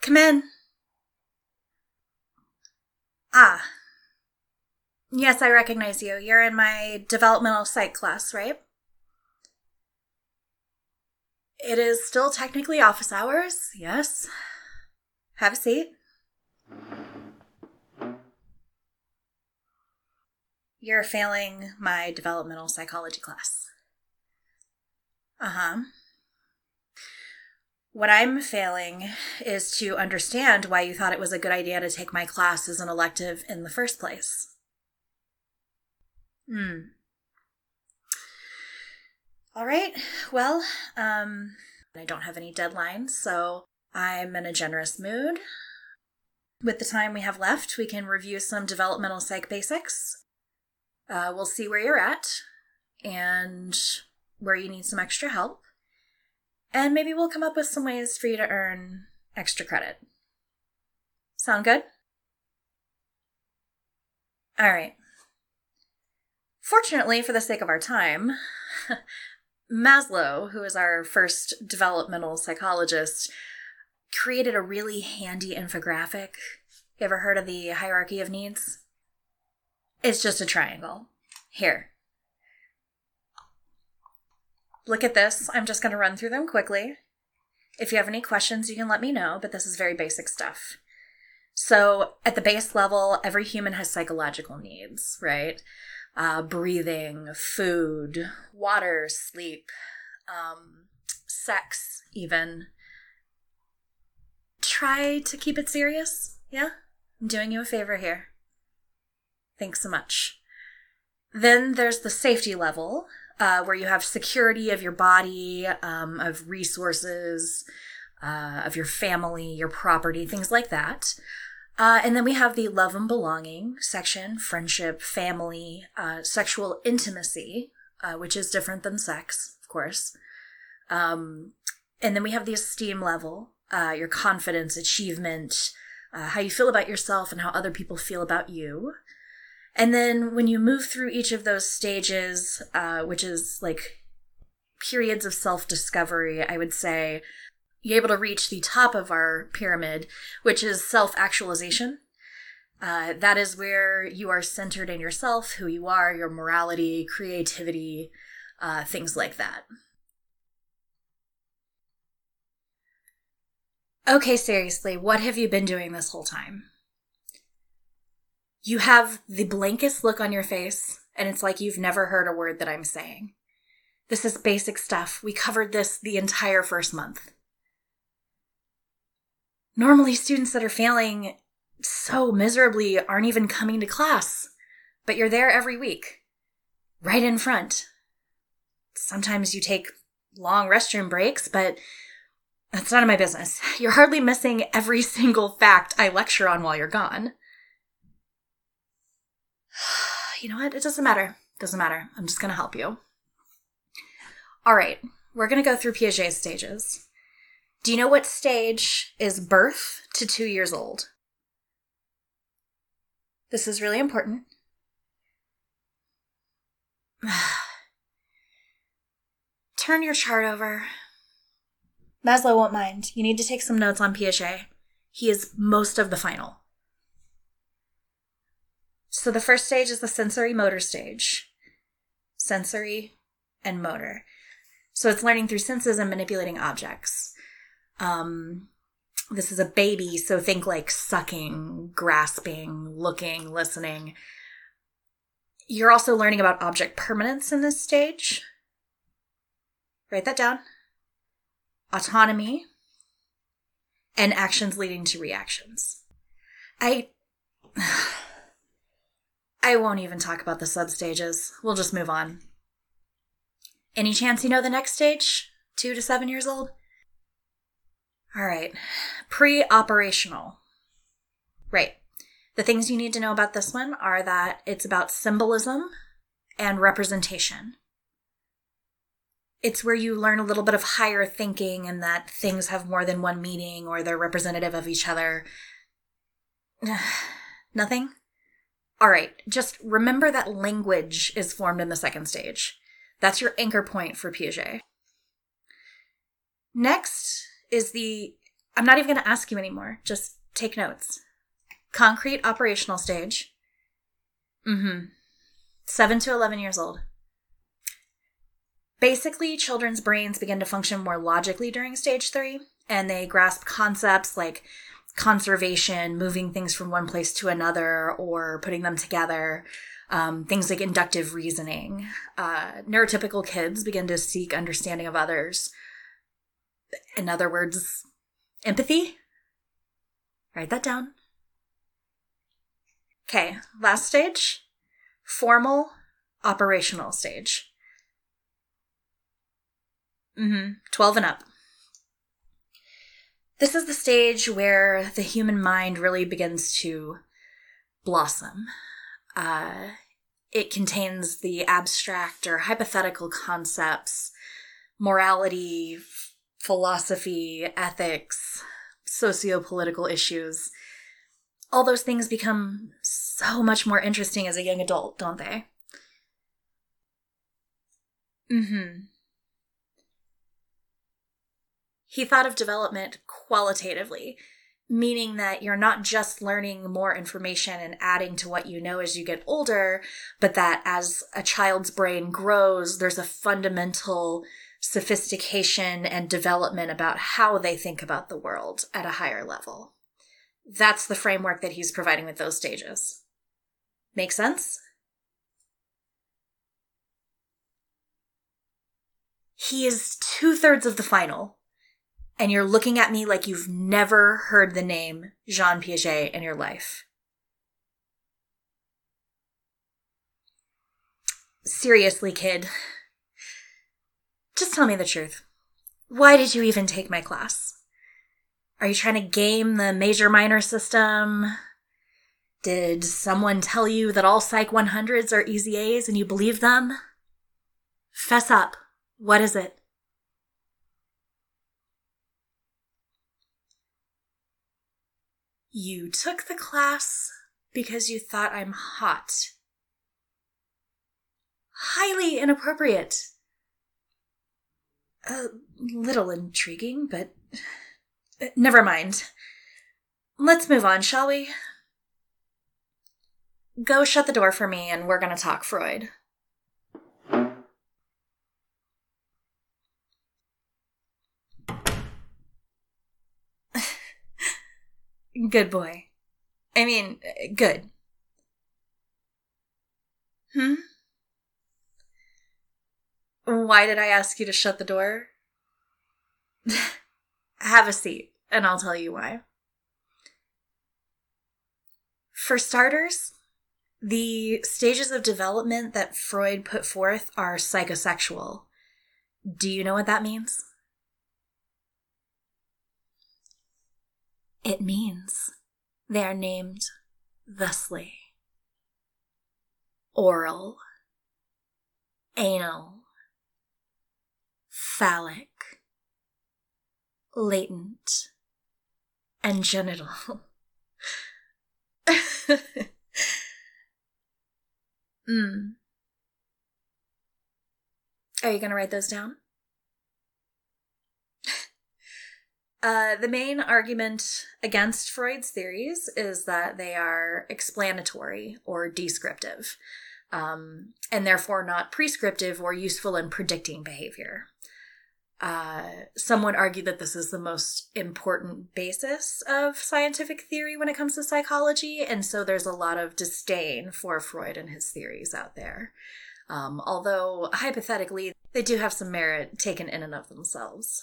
Come in. Ah, yes, I recognize you. You're in my developmental psych class, right? It is still technically office hours, yes. Have a seat. You're failing my developmental psychology class. Uh-huh. What I'm failing is to understand why you thought it was a good idea to take my class as an elective in the first place. All right. Well, I don't have any deadlines, so I'm in a generous mood. With the time we have left, we can review some developmental psych basics. We'll see where you're at and where you need some extra help. And maybe we'll come up with some ways for you to earn extra credit. Sound good? All right. Fortunately, for the sake of our time, Maslow, who is our first developmental psychologist, created a really handy infographic. You ever heard of the hierarchy of needs? It's just a triangle. Here. Look at this. I'm just going to run through them quickly. If you have any questions, you can let me know, but this is very basic stuff. So at the base level, every human has psychological needs, right? Breathing, food, water, sleep, sex, even. Try to keep it serious, yeah? I'm doing you a favor here. Thanks so much. Then there's the safety level, where you have security of your body, of resources, of your family, your property, things like that. And then we have the love and belonging section, friendship, family, sexual intimacy, which is different than sex, of course. And then we have the esteem level, your confidence, achievement, how you feel about yourself and how other people feel about you. And then when you move through each of those stages, which is like periods of self-discovery, I would say, you're able to reach the top of our pyramid, which is self-actualization. That is where you are centered in yourself, who you are, your morality, creativity, things like that. Okay, seriously, what have you been doing this whole time? You have the blankest look on your face, and it's like you've never heard a word that I'm saying. This is basic stuff. We covered this the entire first month. Normally, students that are failing so miserably aren't even coming to class, but you're there every week, right in front. Sometimes you take long restroom breaks, but that's none of my business. You're hardly missing every single fact I lecture on while you're gone. You know what? It doesn't matter. Doesn't matter. I'm just going to help you. All right. We're going to go through Piaget's stages. Do you know what stage is birth to 2 years old? This is really important. Turn your chart over. Maslow won't mind. You need to take some notes on Piaget. He is most of the final. So the first stage is the sensory motor stage. Sensory and motor. So it's learning through senses and manipulating objects. This is a baby, so think like sucking, grasping, looking, listening. You're also learning about object permanence in this stage. Write that down. Autonomy and actions leading to reactions. I won't even talk about the substages. We'll just move on. Any chance you know the next stage? 2 to 7 years old? All right. Pre-operational. Right. The things you need to know about this one are that it's about symbolism and representation. It's where you learn a little bit of higher thinking and that things have more than one meaning or they're representative of each other. Nothing? All right. Just remember that language is formed in the second stage. That's your anchor point for Piaget. Next is the I'm not even going to ask you anymore. Just take notes. Concrete operational stage. 7 to 11 years old. Basically, children's brains begin to function more logically during stage 3, and they grasp concepts like conservation, moving things from one place to another, or putting them together. Things like inductive reasoning. Neurotypical kids begin to seek understanding of others. In other words, empathy. Write that down. Okay, last stage. Formal operational stage. 12 and up. This is the stage where the human mind really begins to blossom. It contains the abstract or hypothetical concepts, morality, philosophy, ethics, socio-political issues. All those things become so much more interesting as a young adult, don't they? He thought of development qualitatively, meaning that you're not just learning more information and adding to what you know as you get older, but that as a child's brain grows, there's a fundamental sophistication and development about how they think about the world at a higher level. That's the framework that he's providing with those stages. Make sense? He is 2/3 of the final. And you're looking at me like you've never heard the name Jean Piaget in your life. Seriously, kid. Just tell me the truth. Why did you even take my class? Are you trying to game the major-minor system? Did someone tell you that all Psych 100s are easy A's and you believe them? Fess up. What is it? You took the class because you thought I'm hot. Highly inappropriate. A little intriguing, but never mind. Let's move on, shall we? Go shut the door for me and we're going to talk Freud. Good boy. I mean, good. Why did I ask you to shut the door? Have a seat, and I'll tell you why. For starters, the stages of development that Freud put forth are psychosexual. Do you know what that means? It means they are named thusly: oral, anal, phallic, latent, and genital. Are you going to write those down? The main argument against Freud's theories is that they are explanatory or descriptive, and therefore not prescriptive or useful in predicting behavior. Some would argue that this is the most important basis of scientific theory when it comes to psychology, and so there's a lot of disdain for Freud and his theories out there. Although, hypothetically, they do have some merit taken in and of themselves.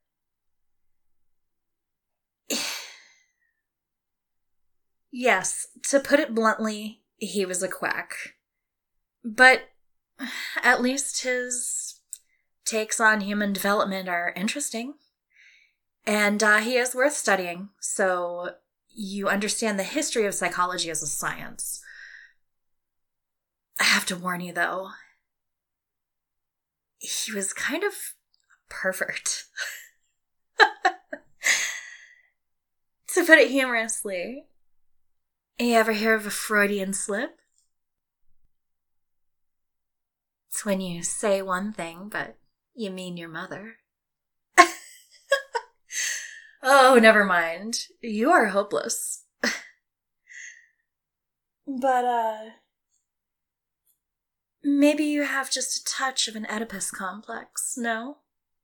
Yes, to put it bluntly, he was a quack. But at least his takes on human development are interesting. And he is worth studying, so you understand the history of psychology as a science. I have to warn you, though, he was kind of a pervert. To put it humorously. You ever hear of a Freudian slip? It's when you say one thing, but you mean your mother. Oh, never mind. You are hopeless. But, maybe you have just a touch of an Oedipus complex, no?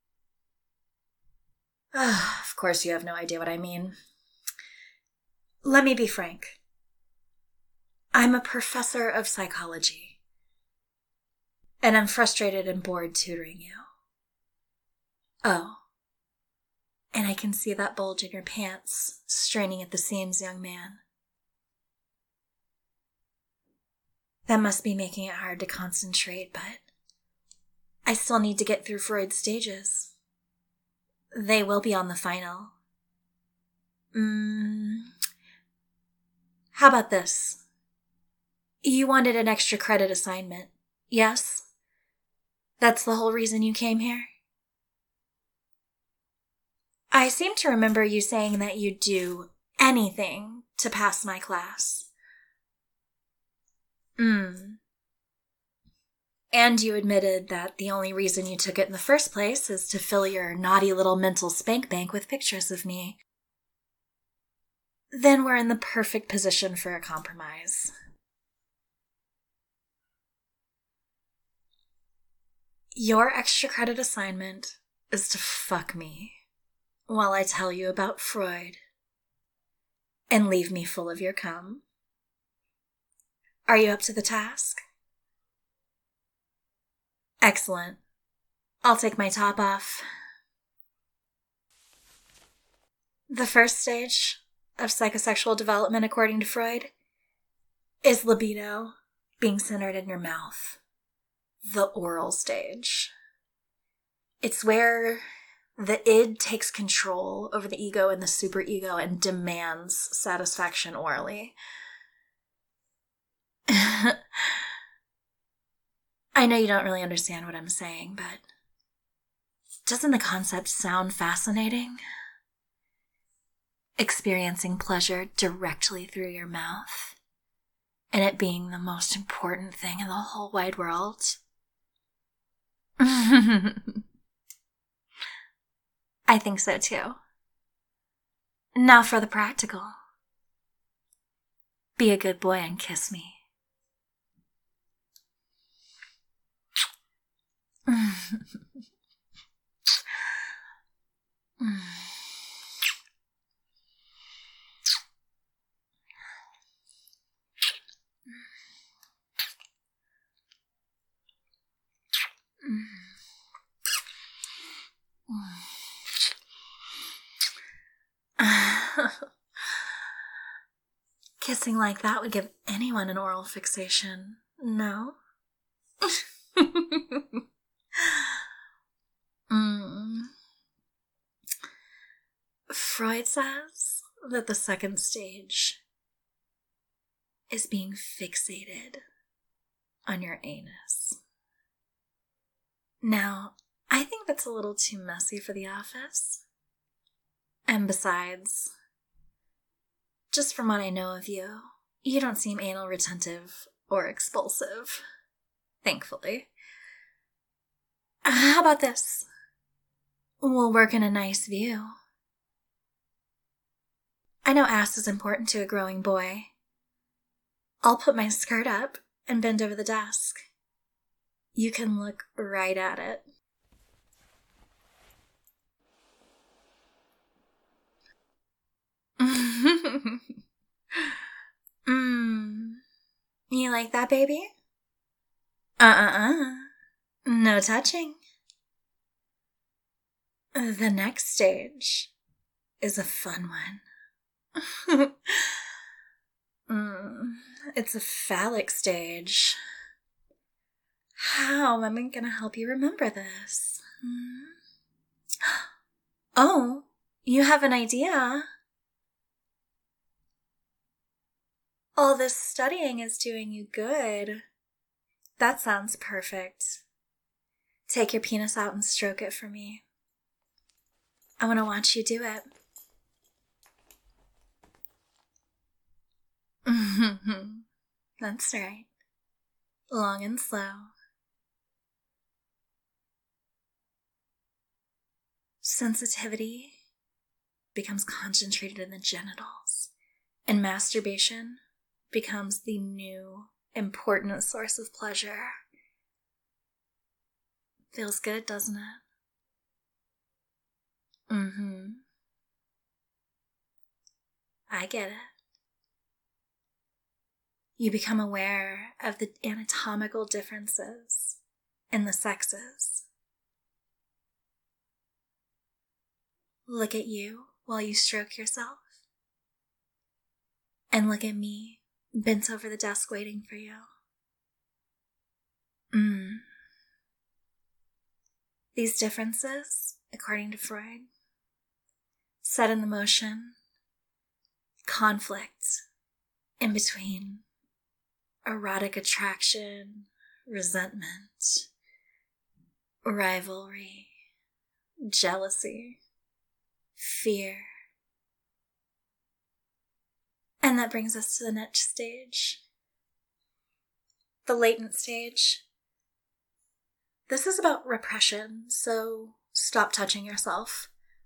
Of course you have no idea what I mean. Let me be frank. I'm a professor of psychology. And I'm frustrated and bored tutoring you. Oh. And I can see that bulge in your pants, straining at the seams, young man. That must be making it hard to concentrate, but I still need to get through Freud's stages. They will be on the final. How about this? You wanted an extra credit assignment, yes? That's the whole reason you came here? I seem to remember you saying that you'd do anything to pass my class. And you admitted that the only reason you took it in the first place is to fill your naughty little mental spank bank with pictures of me. Then we're in the perfect position for a compromise. Your extra credit assignment is to fuck me while I tell you about Freud and leave me full of your cum. Are you up to the task? Excellent. I'll take my top off. The first stage of psychosexual development, according to Freud, is libido being centered in your mouth. The oral stage. It's where the id takes control over the ego and the superego and demands satisfaction orally. I know you don't really understand what I'm saying, but doesn't the concept sound fascinating? Experiencing pleasure directly through your mouth, and it being the most important thing in the whole wide world. I think so too. Now for the practical. Be a good boy and kiss me. Kissing like that would give anyone an oral fixation, no? Freud says that the second stage is being fixated on your anus. Now, I think that's a little too messy for the office. And besides, just from what I know of you, you don't seem anal retentive or expulsive. Thankfully. How about this? We'll work in a nice view. I know ass is important to a growing boy. I'll put my skirt up and bend over the desk. You can look right at it. You like that, baby? No touching. The next stage is a fun one. It's a phallic stage. How am I going to help you remember this? Oh, you have an idea. All this studying is doing you good. That sounds perfect. Take your penis out and stroke it for me. I want to watch you do it. That's right. Long and slow. Sensitivity becomes concentrated in the genitals, and masturbation becomes the new important source of pleasure. Feels good, doesn't it? I get it. You become aware of the anatomical differences in the sexes. Look at you while you stroke yourself. And look at me, bent over the desk waiting for you. These differences, according to Freud, set in the motion conflict in between erotic attraction, resentment, rivalry, jealousy, fear. And that brings us to the next stage, the latent stage. This is about repression, so stop touching yourself.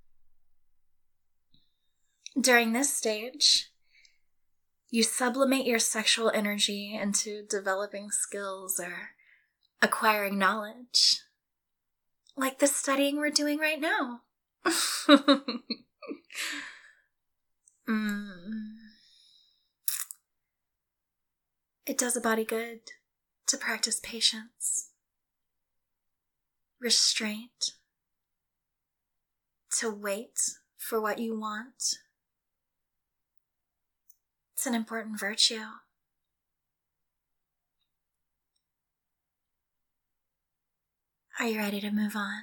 During this stage, you sublimate your sexual energy into developing skills or acquiring knowledge, like the studying we're doing right now. It does a body good to practice patience, restraint, to wait for what you want. It's an important virtue. Are you ready to move on?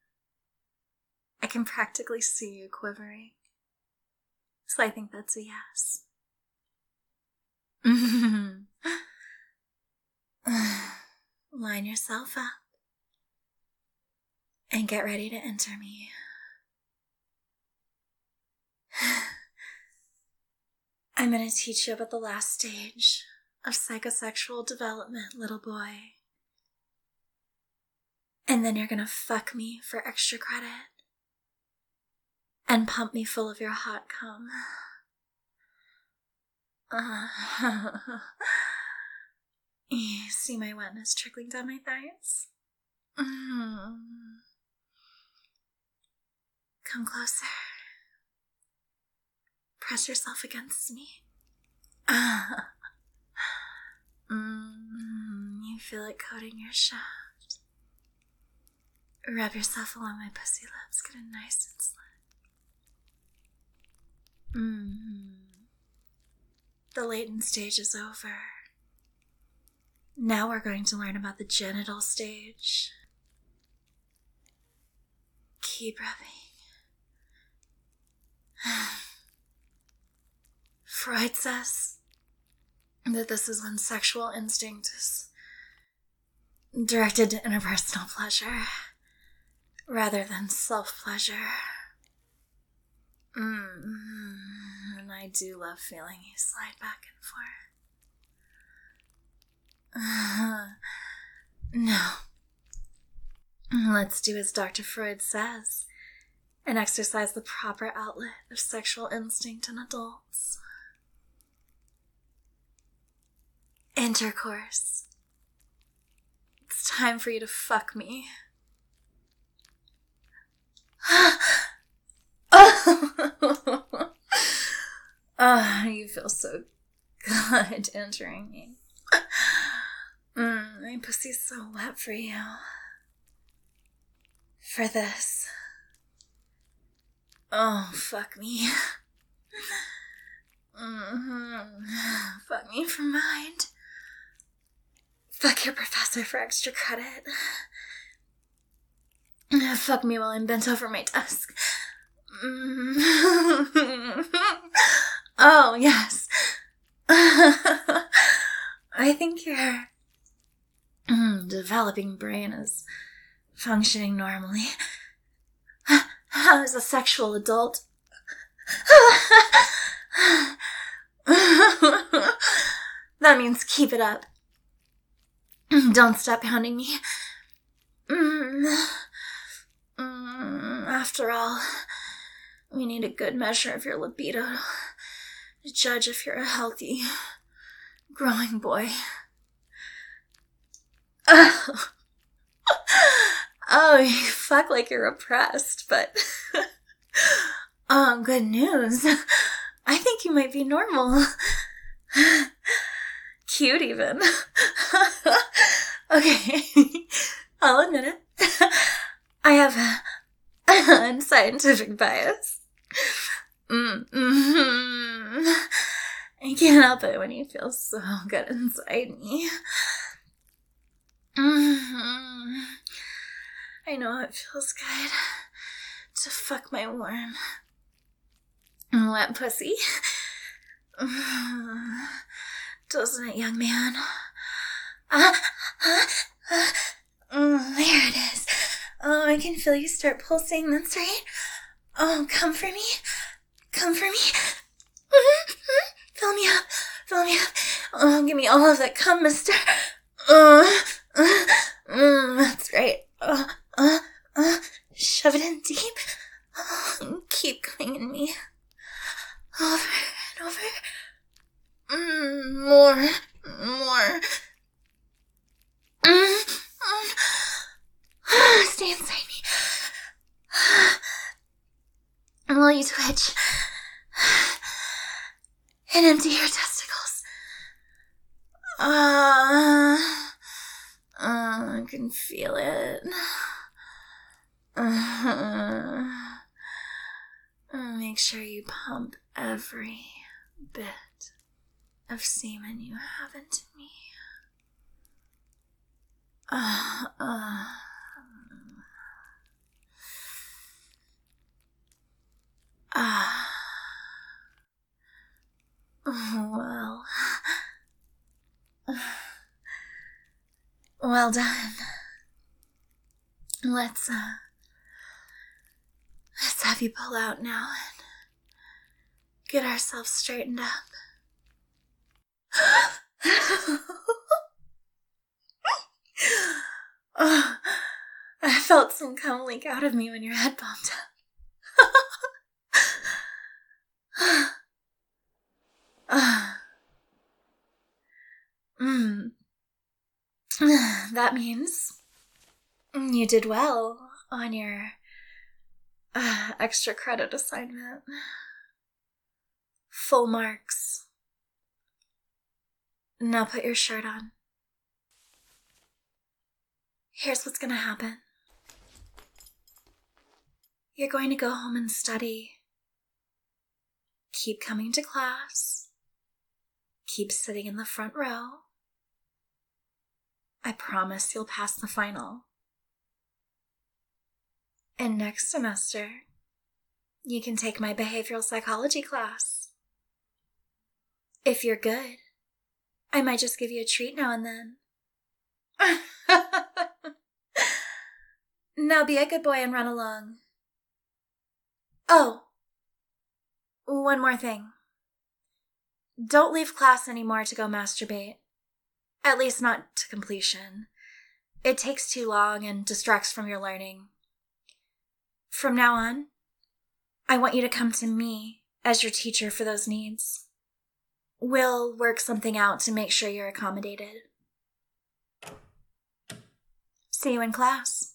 I can practically see you quivering, so I think that's a yes. Line yourself up and get ready to enter me. I'm going to teach you about the last stage of psychosexual development, little boy. And then you're going to fuck me for extra credit and pump me full of your hot cum. You see my wetness trickling down my thighs? Come closer. Press yourself against me. You feel it coating your shaft. Rub yourself along my pussy lips. Get it nice and slit. The latent stage is over. Now we're going to learn about the genital stage. Keep rubbing. Freud says that this is when sexual instinct is directed to interpersonal pleasure rather than self-pleasure. And I do love feeling you slide back and forth. No. Let's do as Dr. Freud says and exercise the proper outlet of sexual instinct in adults. Intercourse. It's time for you to fuck me. You feel so good entering me. My pussy's so wet for you. For this. Oh, fuck me. Fuck me for mind. Fuck your professor for extra credit. Fuck me while I'm bent over my desk. Oh, yes. I think your developing brain is functioning normally. As a sexual adult. That means keep it up. Don't stop pounding me. After all, We need a good measure of your libido to judge if you're a healthy, growing boy. Oh, you fuck like you're oppressed, but... good news. I think you might be normal. Cute, even. Okay, I'll admit it. I have a unscientific bias. I can't help it when you feel so good inside me. I know it feels good to fuck my warm, wet pussy. Doesn't it, young man? There it is. Oh, I can feel you start pulsing. That's right. Oh, come for me. Come for me. Fill me up. Fill me up. Oh, give me all of that cum, mister. That's right. Shove it in deep. Keep coming in me. Over and over. More. Stay inside me. While you twitch and empty your testicles. I can feel it. Make sure you pump every bit of semen you have into me. Well done. Let's have you pull out now and get ourselves straightened up. Oh, I felt some cum leak out of me when your head bumped up. That means you did well on your extra credit assignment. Full marks. Now put your shirt on. Here's what's gonna happen. You're going to go home and study. Keep coming to class. Keep sitting in the front row. I promise you'll pass the final. And next semester, you can take my behavioral psychology class. If you're good, I might just give you a treat now and then. Now be a good boy and run along. Oh, one more thing. Don't leave class anymore to go masturbate. At least not to completion. It takes too long and distracts from your learning. From now on, I want you to come to me as your teacher for those needs. We'll work something out to make sure you're accommodated. See you in class.